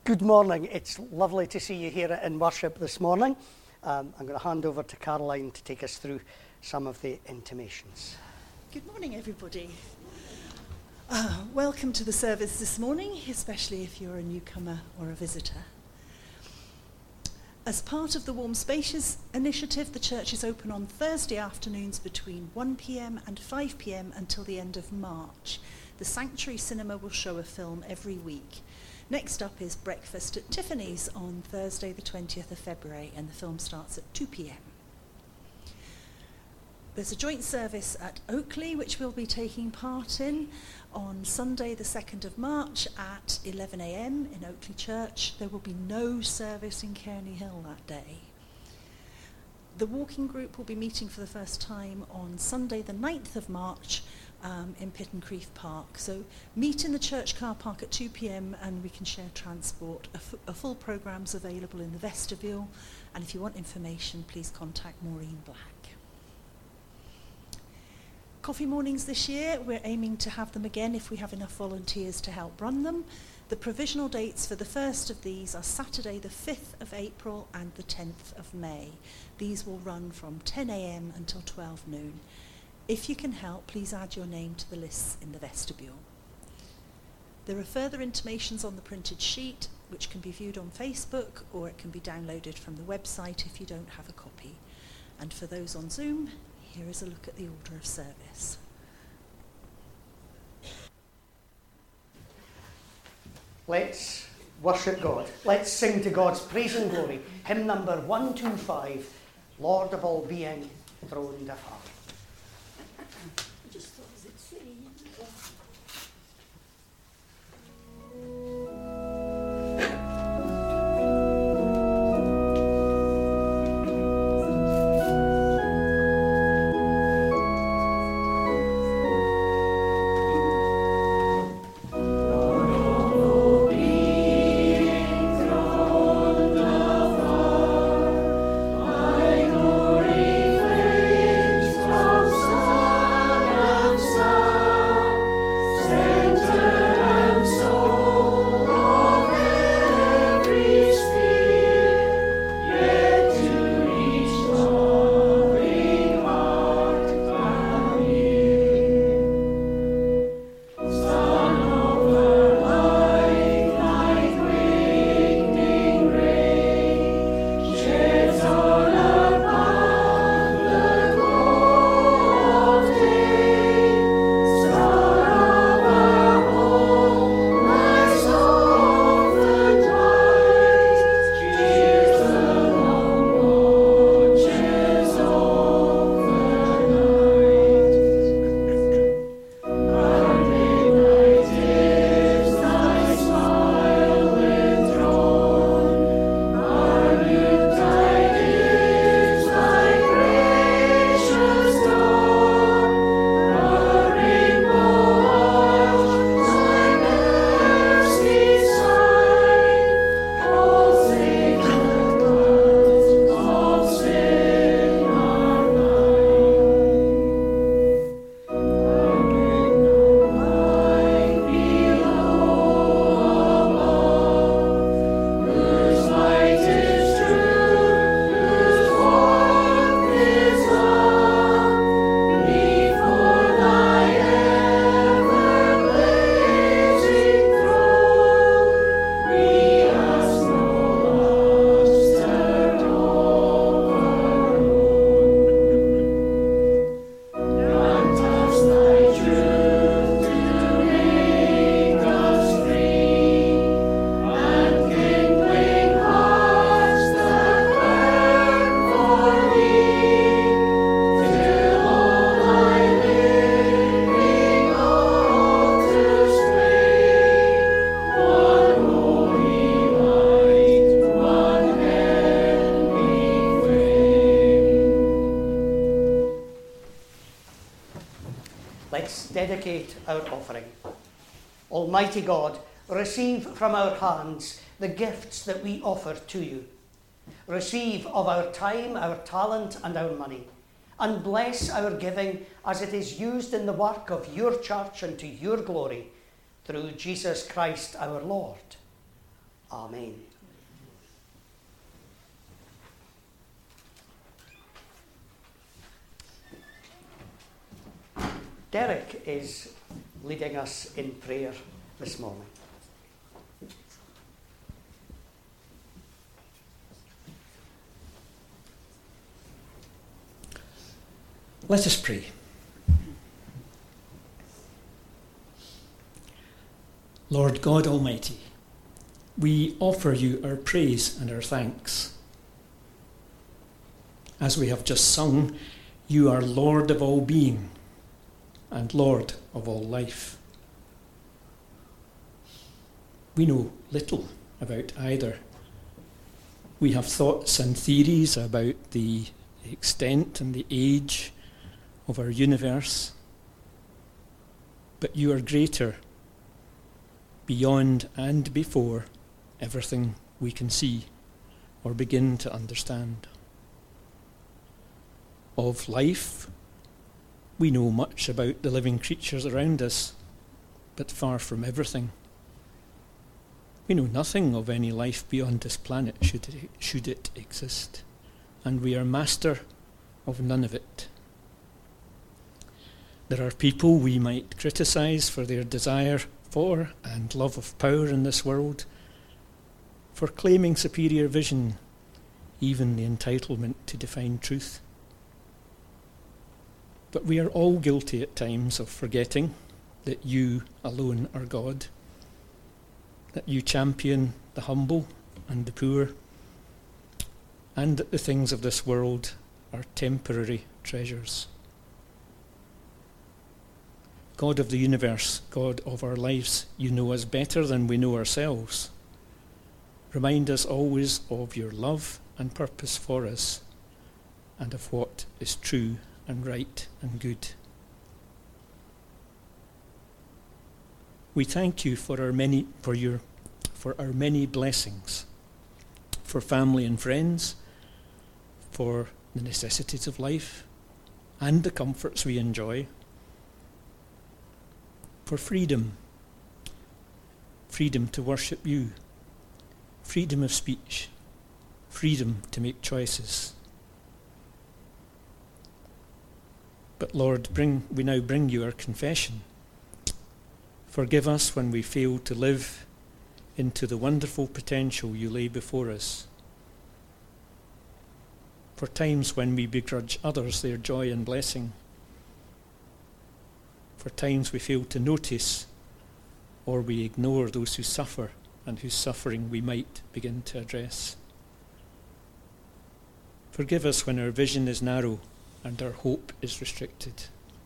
Good morning. It's lovely to see you here in worship this morning. I'm going to hand over to Caroline to take us through some of the intimations. Good morning, everybody. Welcome to the service this morning, especially if you're a newcomer or a visitor. As part of the Warm Spaces initiative, the church is open on Thursday afternoons between 1 p.m. and 5 p.m. until the end of March. The Sanctuary Cinema will show a film every week. Next up is breakfast at Tiffany's on Thursday the 20th of February, and the film starts at 2 p.m. There's a joint service at Oakley, which we'll be taking part in on Sunday the 2nd of March at 11 a.m. in Oakley Church. There will be no service in Cairney Hill that day. The walking group will be meeting for the first time on Sunday the 9th of March in Pittencrieff Park. So meet in the church car park at 2 p.m. and we can share transport. A full programme's available in the vestibule, and if you want information, please contact Maureen Black. Coffee mornings this year, we're aiming to have them again if we have enough volunteers to help run them. The provisional dates for the first of these are Saturday the 5th of April and the 10th of May. These will run from 10 a.m. until 12 noon. If you can help, please add your name to the lists in the vestibule. There are further intimations on the printed sheet, which can be viewed on Facebook, or it can be downloaded from the website if you don't have a copy. And for those on Zoom, here is a look at the order of service. Let's worship God. Let's sing to God's praise and glory. Hymn number 125, Lord of all being, throned afar. Dedicate our offering. Almighty God, receive from our hands the gifts that we offer to you. Receive of our time, our talent, and our money, and bless our giving as it is used in the work of your church and to your glory, through Jesus Christ our Lord. Amen. Derek is leading us in prayer this morning. Let us pray. Lord God Almighty, we offer you our praise and our thanks. As we have just sung, you are Lord of all being and Lord of all life. We know little about either. We have thoughts and theories about the extent and the age of our universe, but you are greater, beyond and before everything we can see or begin to understand. Of life, we know much about the living creatures around us, but far from everything. We know nothing of any life beyond this planet, should it exist, and we are master of none of it. There are people we might criticise for their desire for and love of power in this world, for claiming superior vision, even the entitlement to define truth. But we are all guilty at times of forgetting that you alone are God, that you champion the humble and the poor, and that the things of this world are temporary treasures. God of the universe, God of our lives, you know us better than we know ourselves. Remind us always of your love and purpose for us, and of what is true and right and good. We thank you for our many blessings, for family and friends, for the necessities of life and the comforts we enjoy, for freedom to worship you, freedom of speech, freedom to make choices. But Lord, we now bring you our confession. Forgive us when we fail to live into the wonderful potential you lay before us. For times when we begrudge others their joy and blessing. For times we fail to notice or we ignore those who suffer and whose suffering we might begin to address. Forgive us when our vision is narrow and our hope is restricted,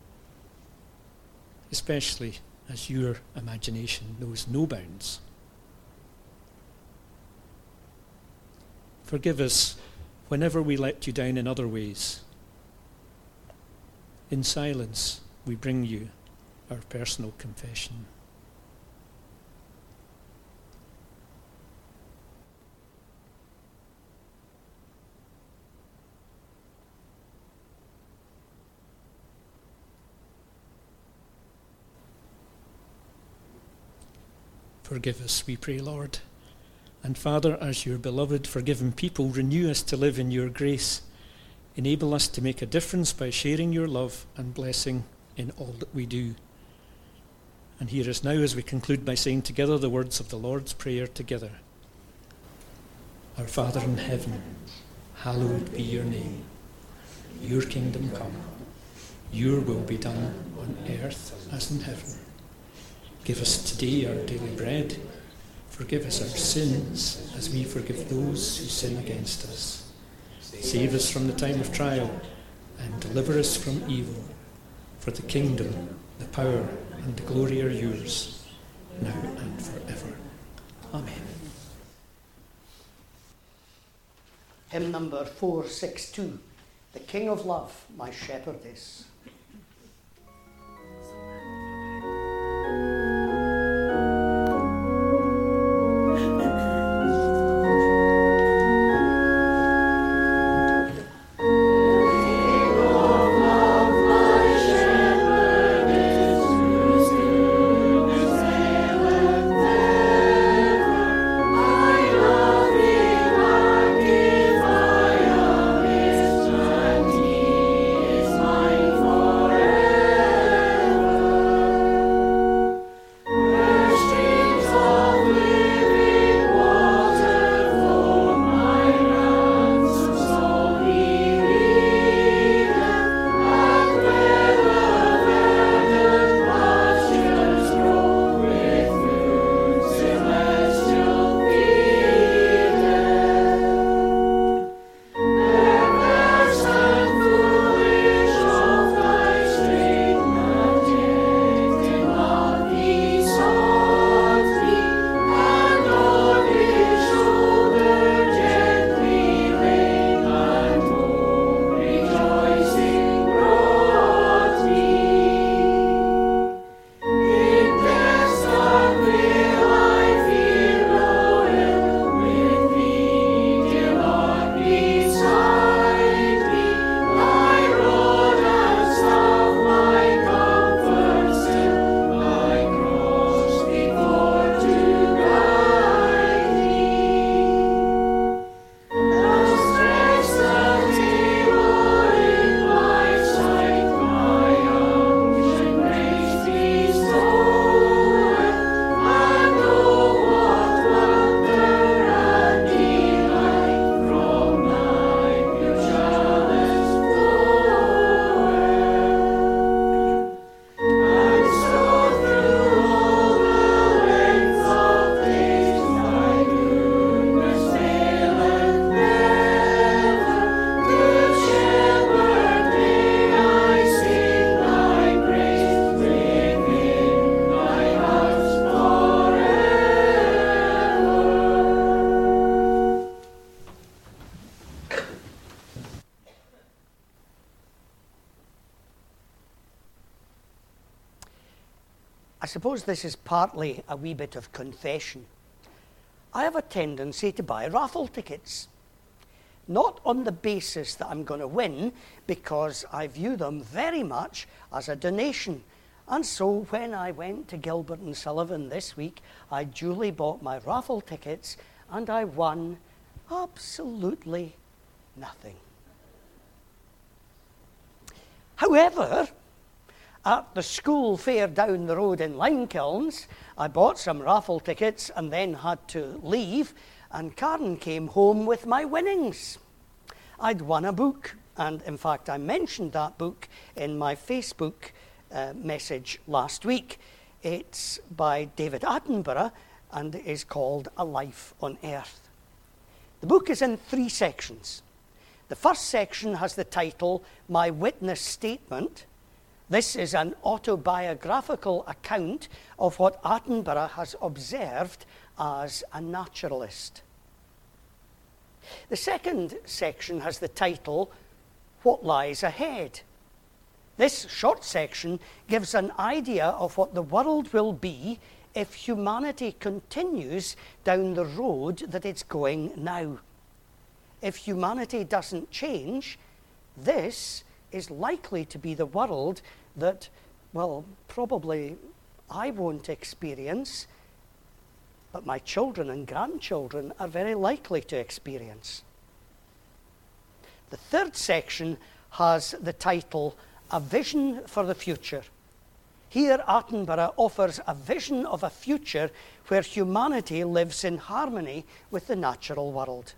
especially as your imagination knows no bounds. Forgive us whenever we let you down in other ways. In silence, we bring you our personal confession. Forgive us, we pray, Lord. And Father, as your beloved, forgiven people, renew us to live in your grace. Enable us to make a difference by sharing your love and blessing in all that we do. And hear us now as we conclude by saying together the words of the Lord's Prayer together. Our Father in heaven, hallowed be your name. Your kingdom come. Your will be done on earth as in heaven. Give us today our daily bread. Forgive us our sins as we forgive those who sin against us. Save us from the time of trial and deliver us from evil. For the kingdom, the power and the glory are yours, now and forever. Amen. Hymn number 462, The King of Love, My Shepherdess. I suppose this is partly a wee bit of confession. I have a tendency to buy raffle tickets. Not on the basis that I'm going to win, because I view them very much as a donation. And so when I went to Gilbert and Sullivan this week, I duly bought my raffle tickets and I won absolutely nothing. However, at the school fair down the road in Limekilns, I bought some raffle tickets and then had to leave, and Karen came home with my winnings. I'd won a book, and in fact I mentioned that book in my Facebook message last week. It's by David Attenborough and is called A Life on Earth. The book is in 3 sections. The first section has the title, My Witness Statement. This is an autobiographical account of what Attenborough has observed as a naturalist. The second section has the title, What Lies Ahead. This short section gives an idea of what the world will be if humanity continues down the road that it's going now. If humanity doesn't change, this is likely to be the world that, well, probably I won't experience, but my children and grandchildren are very likely to experience. The third section has the title, A Vision for the Future. Here, Attenborough offers a vision of a future where humanity lives in harmony with the natural world.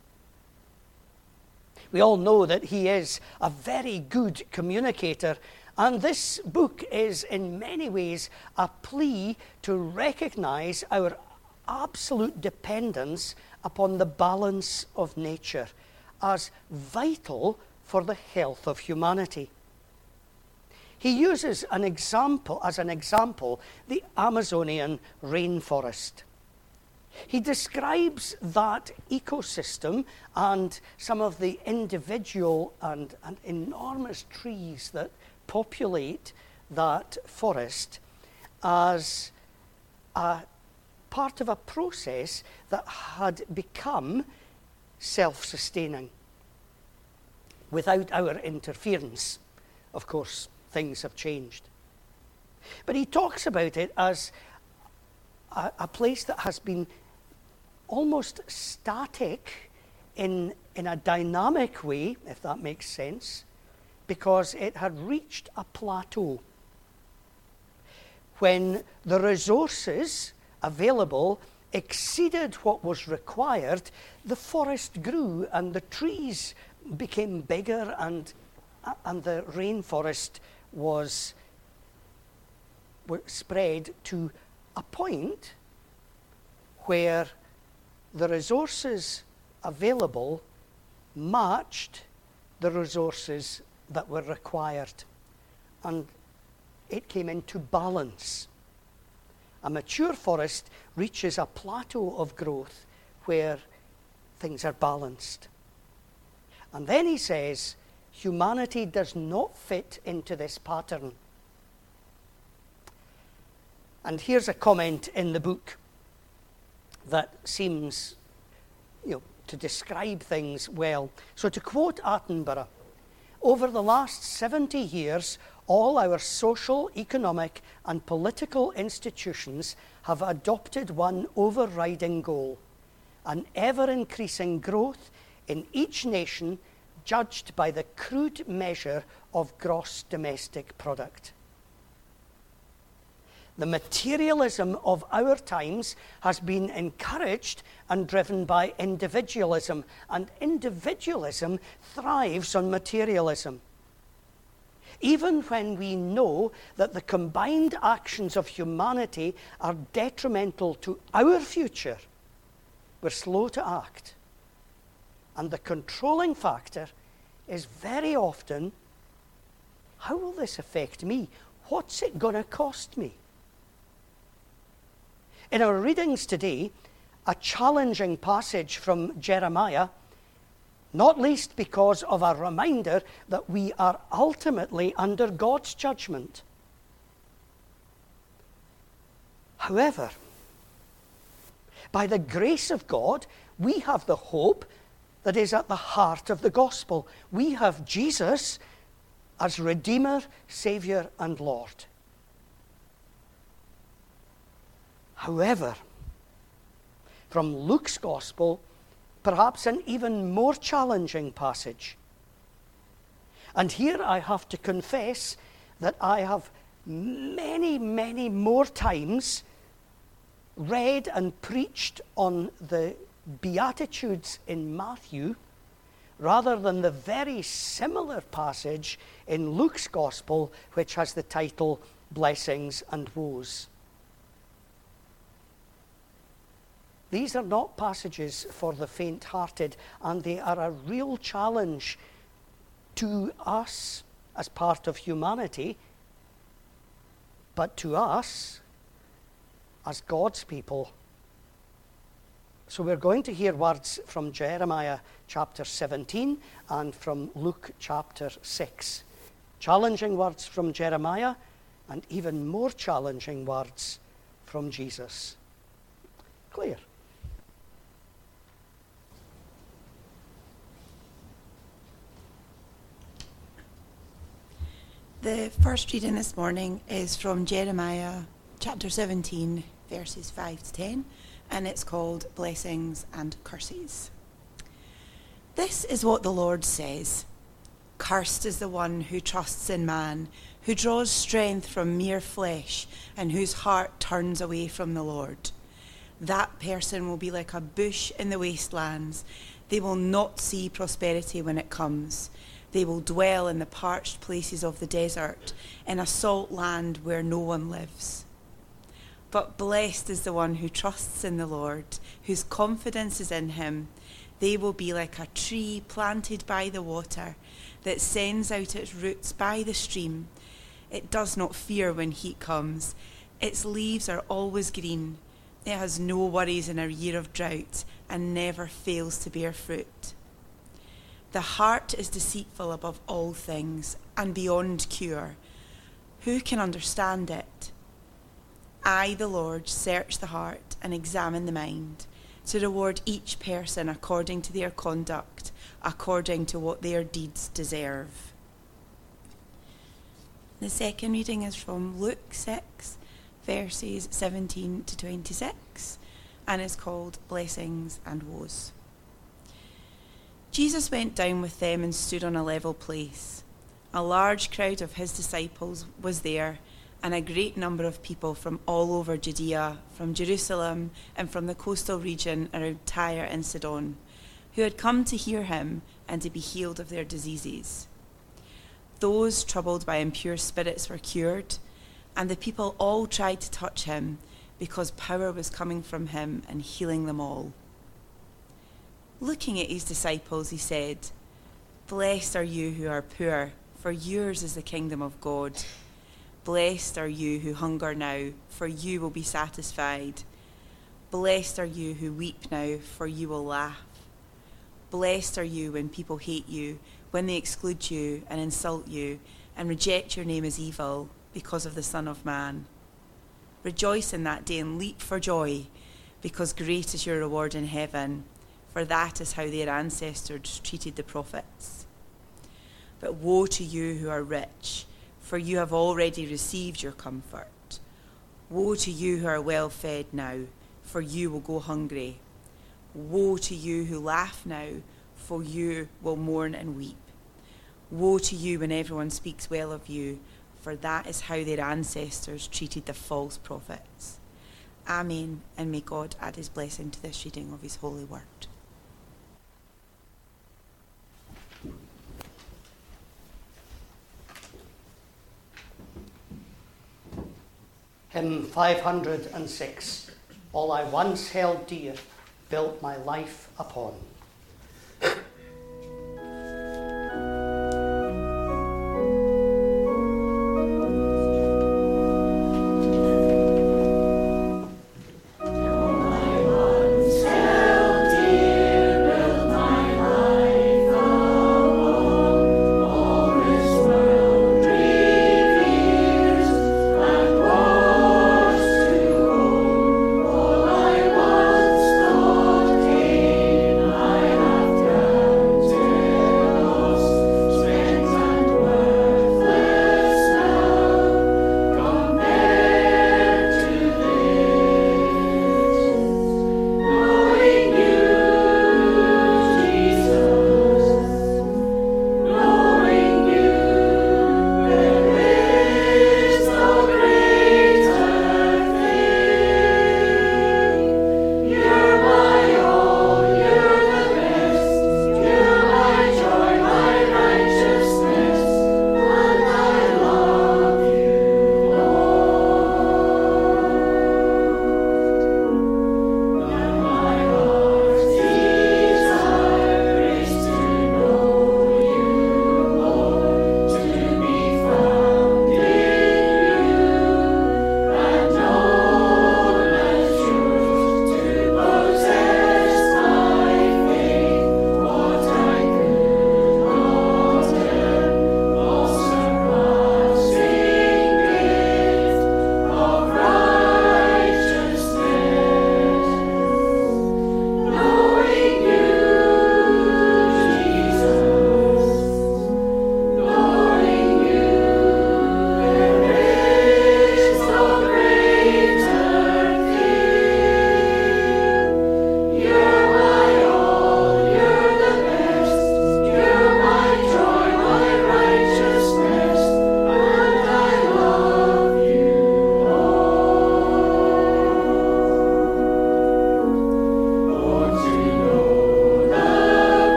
We all know that he is a very good communicator, and this book is in many ways a plea to recognize our absolute dependence upon the balance of nature as vital for the health of humanity. He uses as an example, the Amazonian rainforest. He describes that ecosystem and some of the individual and enormous trees that populate that forest as a part of a process that had become self-sustaining without our interference. Of course, things have changed. But he talks about it as a place that has been almost static in a dynamic way, if that makes sense, because it had reached a plateau. When the resources available exceeded what was required, the forest grew and the trees became bigger and the rainforest was spread to a point where the resources available matched the resources that were required. And it came into balance. A mature forest reaches a plateau of growth where things are balanced. And then he says, humanity does not fit into this pattern. And here's a comment in the book that seems, to describe things well. So to quote Attenborough, over the last 70 years, all our social, economic, and political institutions have adopted one overriding goal, an ever-increasing growth in each nation judged by the crude measure of gross domestic product. The materialism of our times has been encouraged and driven by individualism, and individualism thrives on materialism. Even when we know that the combined actions of humanity are detrimental to our future, we're slow to act. And the controlling factor is very often, how will this affect me? What's it going to cost me? In our readings today, a challenging passage from Jeremiah, not least because of a reminder that we are ultimately under God's judgment. However, by the grace of God, we have the hope that is at the heart of the gospel. We have Jesus as Redeemer, Saviour, and Lord. However, from Luke's gospel, perhaps an even more challenging passage. And here I have to confess that I have many, many more times read and preached on the Beatitudes in Matthew rather than the very similar passage in Luke's Gospel, which has the title Blessings and Woes. These are not passages for the faint-hearted, and they are a real challenge to us as part of humanity, but to us as God's people. So we're going to hear words from Jeremiah chapter 17 and from Luke chapter 6. Challenging words from Jeremiah and even more challenging words from Jesus. Claire. The first reading this morning is from Jeremiah chapter 17, verses 5 to 10, and it's called Blessings and Curses. This is what the Lord says. Cursed is the one who trusts in man, who draws strength from mere flesh, and whose heart turns away from the Lord. That person will be like a bush in the wastelands. They will not see prosperity when it comes. They will dwell in the parched places of the desert, in a salt land where no one lives. But blessed is the one who trusts in the Lord, whose confidence is in him. They will be like a tree planted by the water, that sends out its roots by the stream. It does not fear when heat comes. Its leaves are always green. It has no worries in a year of drought, and never fails to bear fruit. The heart is deceitful above all things, and beyond cure. Who can understand it? I, the Lord, search the heart and examine the mind, to reward each person according to their conduct, according to what their deeds deserve. The second reading is from Luke 6, verses 17 to 26, and is called Blessings and Woes. Jesus went down with them and stood on a level place. A large crowd of his disciples was there, and a great number of people from all over Judea, from Jerusalem, and from the coastal region around Tyre and Sidon, who had come to hear him and to be healed of their diseases. Those troubled by impure spirits were cured, and the people all tried to touch him, because power was coming from him and healing them all. Looking at his disciples, he said, Blessed are you who are poor, for yours is the kingdom of God. Blessed are you who hunger now, for you will be satisfied. Blessed are you who weep now, for you will laugh. Blessed are you when people hate you, when they exclude you and insult you, and reject your name as evil because of the Son of Man. Rejoice in that day and leap for joy, because great is your reward in heaven, for that is how their ancestors treated the prophets. But woe to you who are rich, for you have already received your comfort. Woe to you who are well fed now, for you will go hungry. Woe to you who laugh now, for you will mourn and weep. Woe to you when everyone speaks well of you, for that is how their ancestors treated the false prophets. Amen, and may God add his blessing to this reading of his holy word. Hymn 506, All I once held dear, built my life upon. All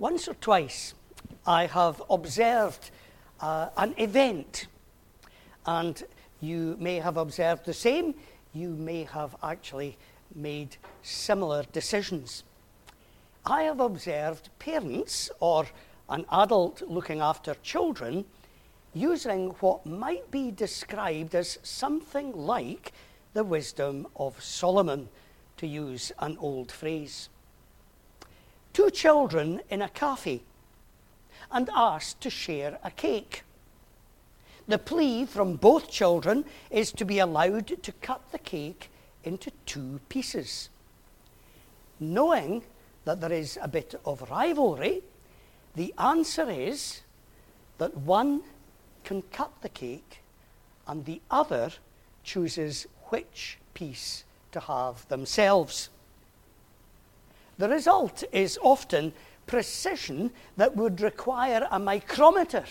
Once or twice I have observed an event, and you may have observed the same. You may have actually made similar decisions. I have observed parents or an adult looking after children using what might be described as something like the wisdom of Solomon, to use an old phrase. Two children in a cafe and asked to share a cake. The plea from both children is to be allowed to cut the cake into 2 pieces. Knowing that there is a bit of rivalry, the answer is that one can cut the cake and the other chooses which piece to have themselves. The result is often precision that would require a micrometer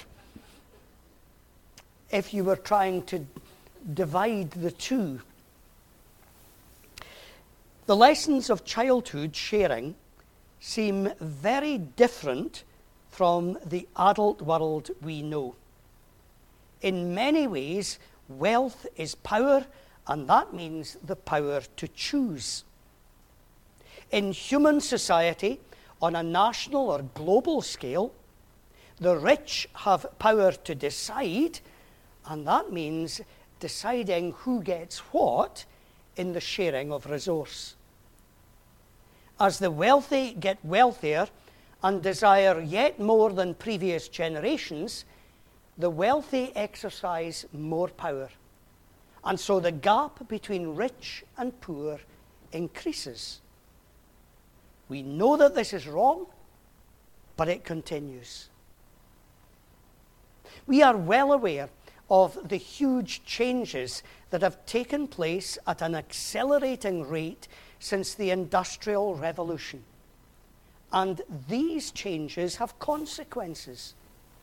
if you were trying to divide the two. The lessons of childhood sharing seem very different from the adult world we know. In many ways, wealth is power, and that means the power to choose. In human society, on a national or global scale, the rich have power to decide, and that means deciding who gets what in the sharing of resource. As the wealthy get wealthier and desire yet more than previous generations, the wealthy exercise more power. And so the gap between rich and poor increases. We know that this is wrong, but it continues. We are well aware of the huge changes that have taken place at an accelerating rate since the Industrial Revolution. And these changes have consequences.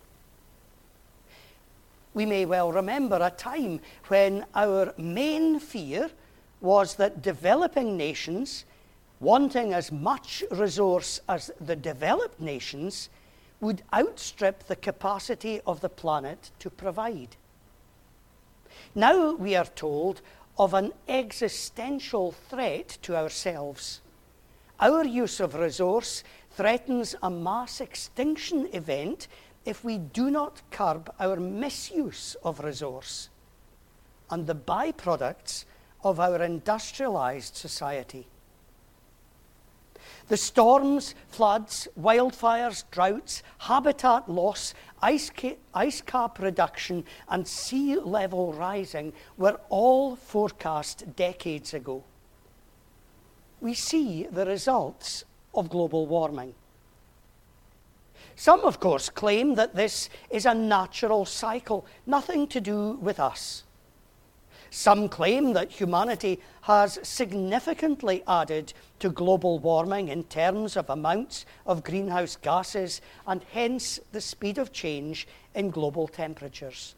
We may well remember a time when our main fear was that developing nations, wanting as much resource as the developed nations, would outstrip the capacity of the planet to provide. Now we are told of an existential threat to ourselves. Our use of resource threatens a mass extinction event if we do not curb our misuse of resource and the byproducts of our industrialized society. The storms, floods, wildfires, droughts, habitat loss, ice cap reduction, and sea level rising were all forecast decades ago. We see the results of global warming. Some, of course, claim that this is a natural cycle, nothing to do with us. Some claim that humanity has significantly added to global warming in terms of amounts of greenhouse gases and hence the speed of change in global temperatures.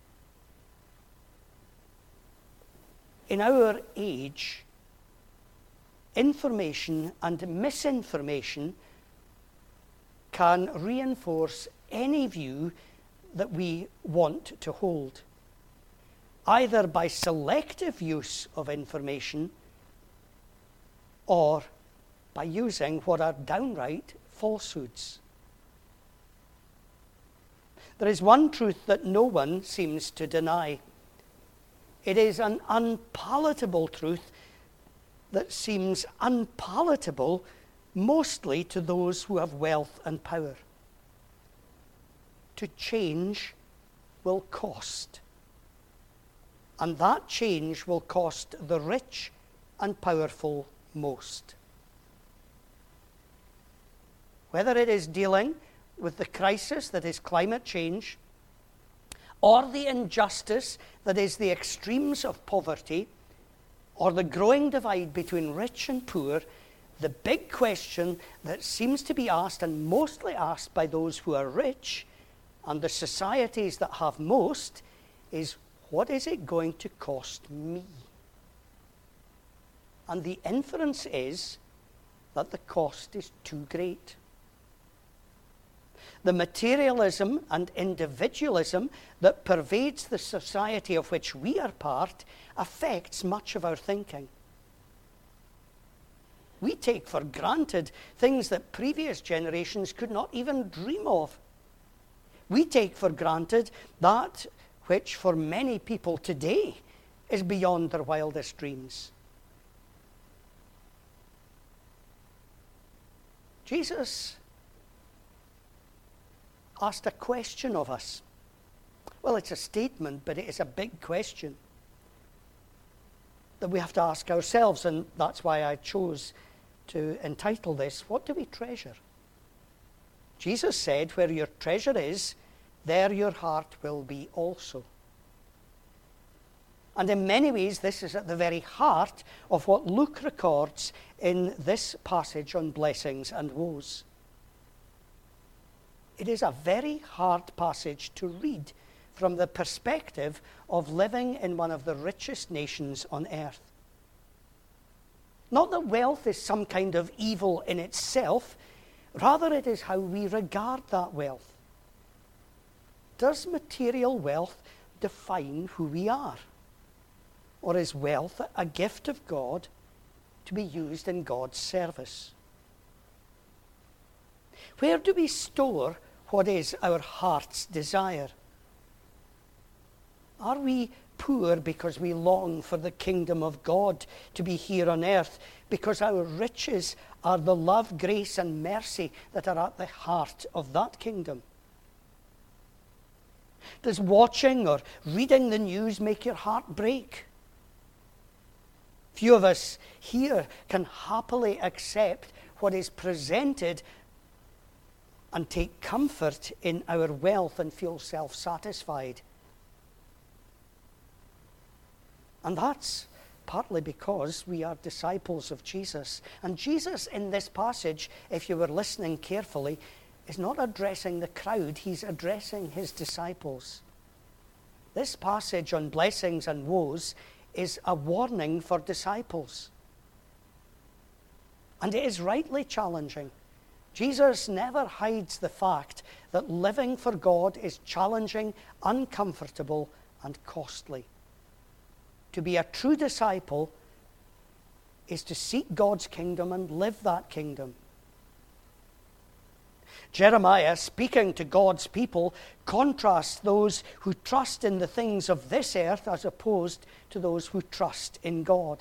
In our age, information and misinformation can reinforce any view that we want to hold, either by selective use of information or by using what are downright falsehoods. There is one truth that no one seems to deny. It is an unpalatable truth that seems unpalatable mostly to those who have wealth and power. To change will cost. And that change will cost the rich and powerful most. Whether it is dealing with the crisis that is climate change, or the injustice that is the extremes of poverty, or the growing divide between rich and poor, the big question that seems to be asked, and mostly asked by those who are rich and the societies that have most, is what is it going to cost me? And the inference is that the cost is too great. The materialism and individualism that pervades the society of which we are part affects much of our thinking. We take for granted things that previous generations could not even dream of. We take for granted that which for many people today is beyond their wildest dreams. Jesus asked a question of us. Well, it's a statement, but it is a big question that we have to ask ourselves, and that's why I chose to entitle this, What Do We Treasure? Jesus said, where your treasure is, there your heart will be also. And in many ways, this is at the very heart of what Luke records in this passage on blessings and woes. It is a very hard passage to read from the perspective of living in one of the richest nations on earth. Not that wealth is some kind of evil in itself, rather it is how we regard that wealth. Does material wealth define who we are? Or is wealth a gift of God to be used in God's service? Where do we store what is our heart's desire? Are we poor because we long for the kingdom of God to be here on earth, because our riches are the love, grace, and mercy that are at the heart of that kingdom? Does watching or reading the news make your heart break? Few of us here can happily accept what is presented and take comfort in our wealth and feel self-satisfied. And that's partly because we are disciples of Jesus. And Jesus in this passage, if you were listening carefully, is not addressing the crowd, he's addressing his disciples. This passage on blessings and woes is a warning for disciples. And it is rightly challenging. Jesus never hides the fact that living for God is challenging, uncomfortable, and costly. To be a true disciple is to seek God's kingdom and live that kingdom. Jeremiah, speaking to God's people, contrasts those who trust in the things of this earth as opposed to those who trust in God.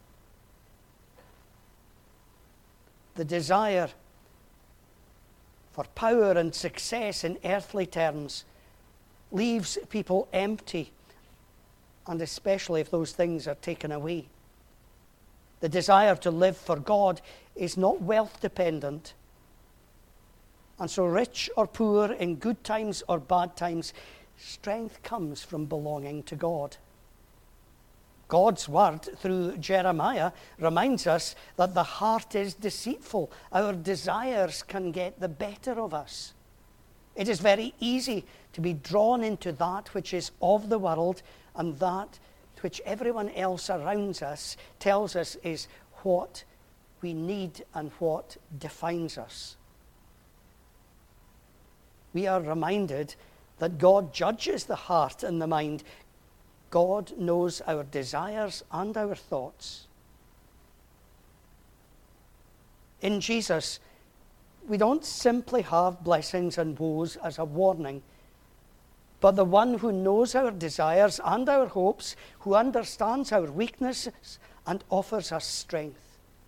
The desire for power and success in earthly terms leaves people empty, and especially if those things are taken away. The desire to live for God is not wealth dependent. And so rich or poor, in good times or bad times, strength comes from belonging to God. God's word through Jeremiah reminds us that the heart is deceitful. Our desires can get the better of us. It is very easy to be drawn into that which is of the world, and that which everyone else around us tells us is what we need and what defines us. We are reminded that God judges the heart and the mind. God knows our desires and our thoughts. In Jesus, we don't simply have blessings and woes as a warning, but the one who knows our desires and our hopes, who understands our weaknesses and offers us strength.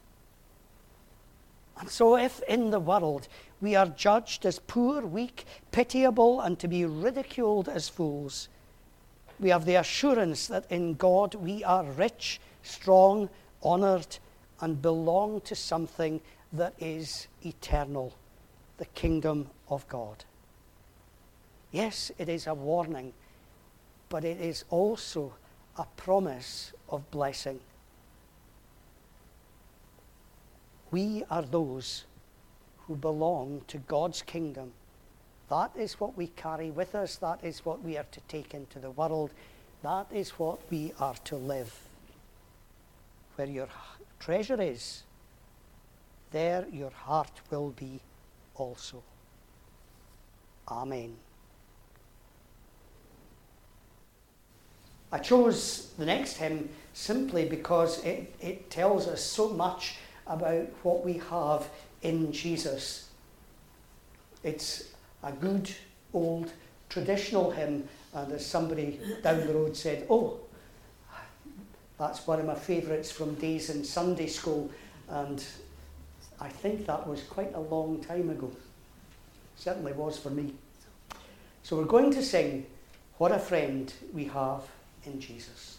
And so if in the world we are judged as poor, weak, pitiable, and to be ridiculed as fools, we have the assurance that in God we are rich, strong, honored, and belong to something that is eternal, the kingdom of God. Yes, it is a warning, but it is also a promise of blessing. We are those who belong to God's kingdom. That is what we carry with us. That is what we are to take into the world. That is what we are to live. Where your treasure is, there your heart will be also. Amen. I chose the next hymn simply because it tells us so much about what we have in Jesus. It's a good, old, traditional hymn, and as somebody down the road said, oh, that's one of my favourites from days in Sunday school, and I think that was quite a long time ago. Certainly was for me. So we're going to sing What a Friend We Have in Jesus.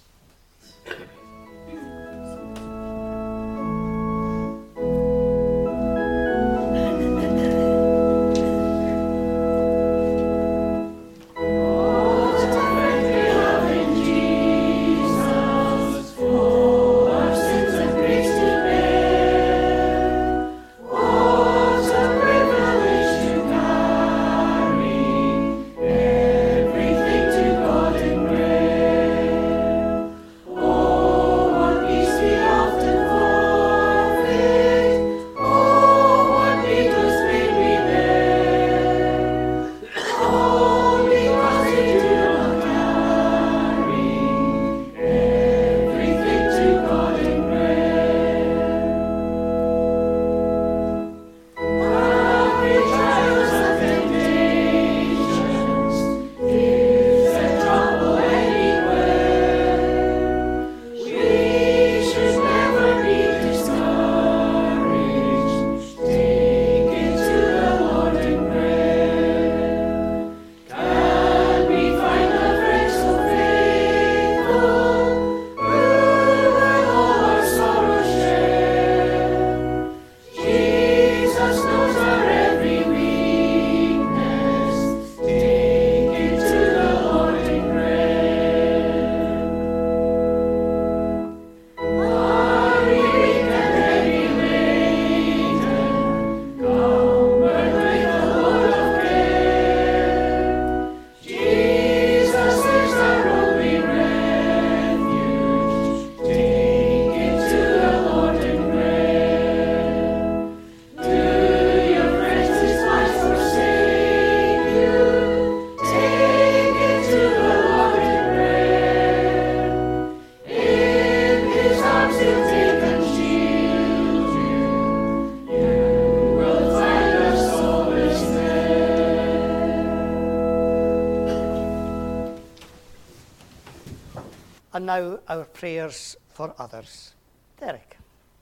And now our prayers for others. Derek.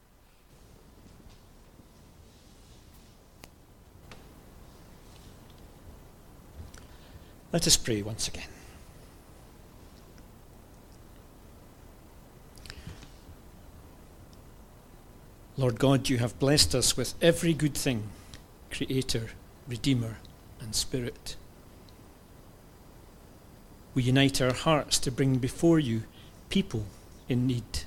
Let us pray once again. Lord God, you have blessed us with every good thing, Creator, Redeemer, and Spirit. We unite our hearts to bring before you people in need.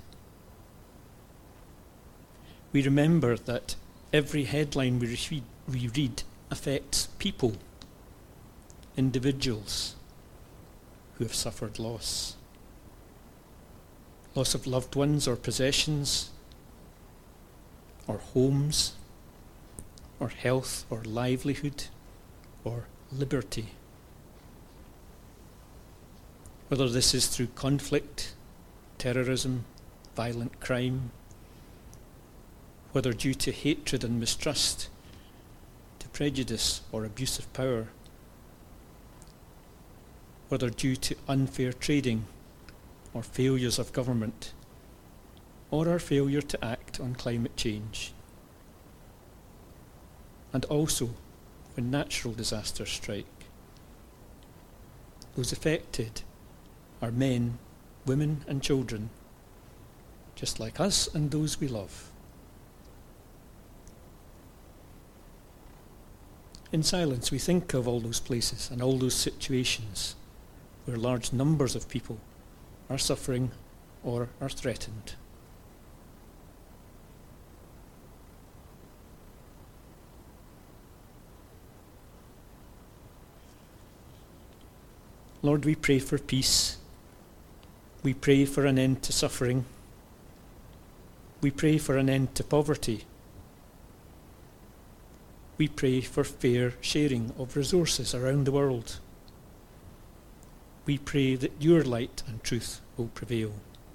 We remember that every headline we read affects people, individuals who have suffered loss. Loss of loved ones or possessions, or homes, or health, or livelihood, or liberty. Whether this is through conflict, terrorism, violent crime, whether due to hatred and mistrust, to prejudice or abuse of power, whether due to unfair trading or failures of government, or our failure to act on climate change. And also when natural disasters strike. Those affected are men, women and children, just like us and those we love. In silence we think of all those places and all those situations where large numbers of people are suffering or are threatened. Lord, we pray for peace. We pray for an end to suffering. We pray for an end to poverty. we pray for fair sharing of resources around the world. We pray that your light and truth will prevail.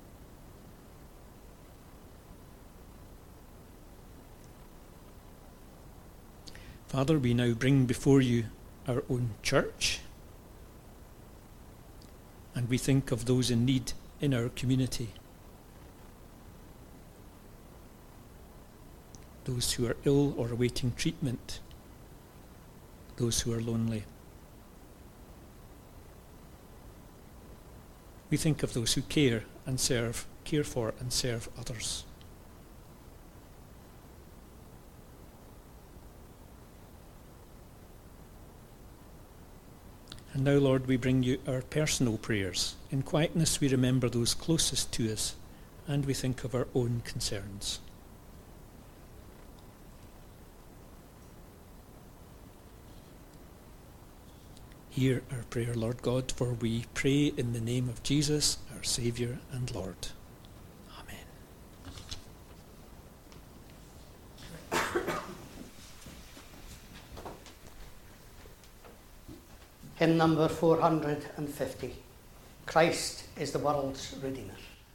Father, we now bring before you our own church, and we think of those in need in our community. Those who are ill or awaiting treatment, those who are lonely. We think of those who care for and serve others. And now, Lord, we bring you our personal prayers. In quietness we remember those closest to us, and we think of our own concerns. Hear our prayer, Lord God, for we pray in the name of Jesus, our Saviour and Lord. Amen. Hymn number 450. Christ is the world's Redeemer.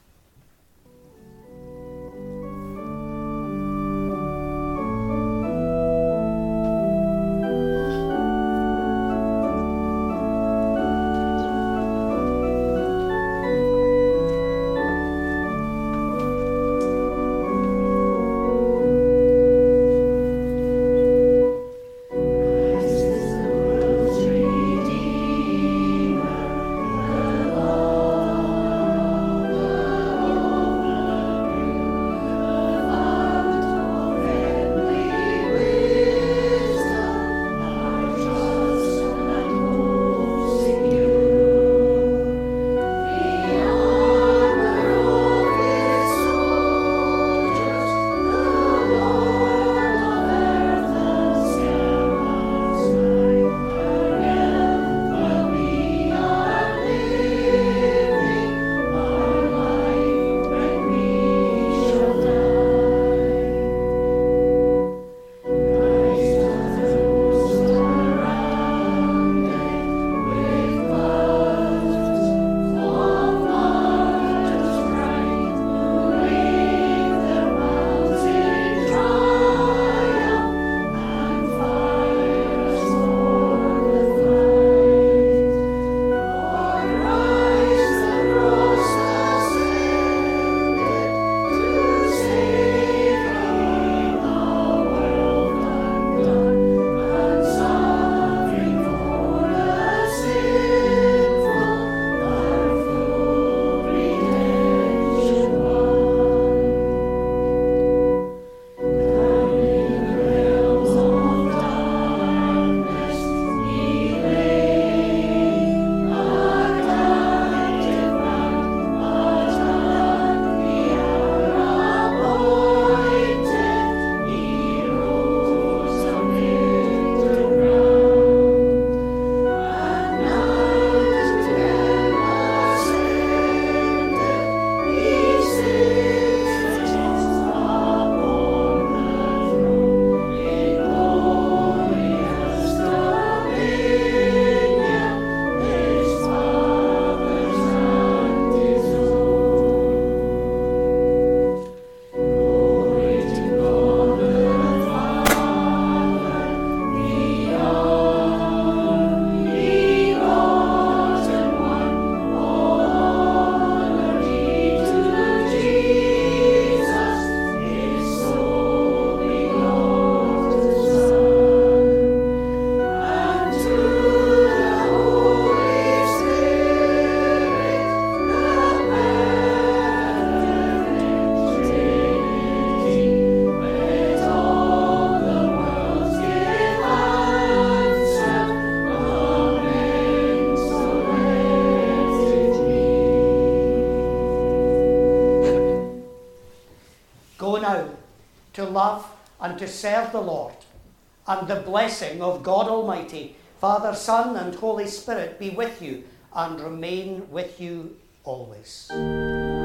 to love and to serve the Lord. And the blessing of God Almighty, Father, Son, and Holy Spirit be with you and remain with you always.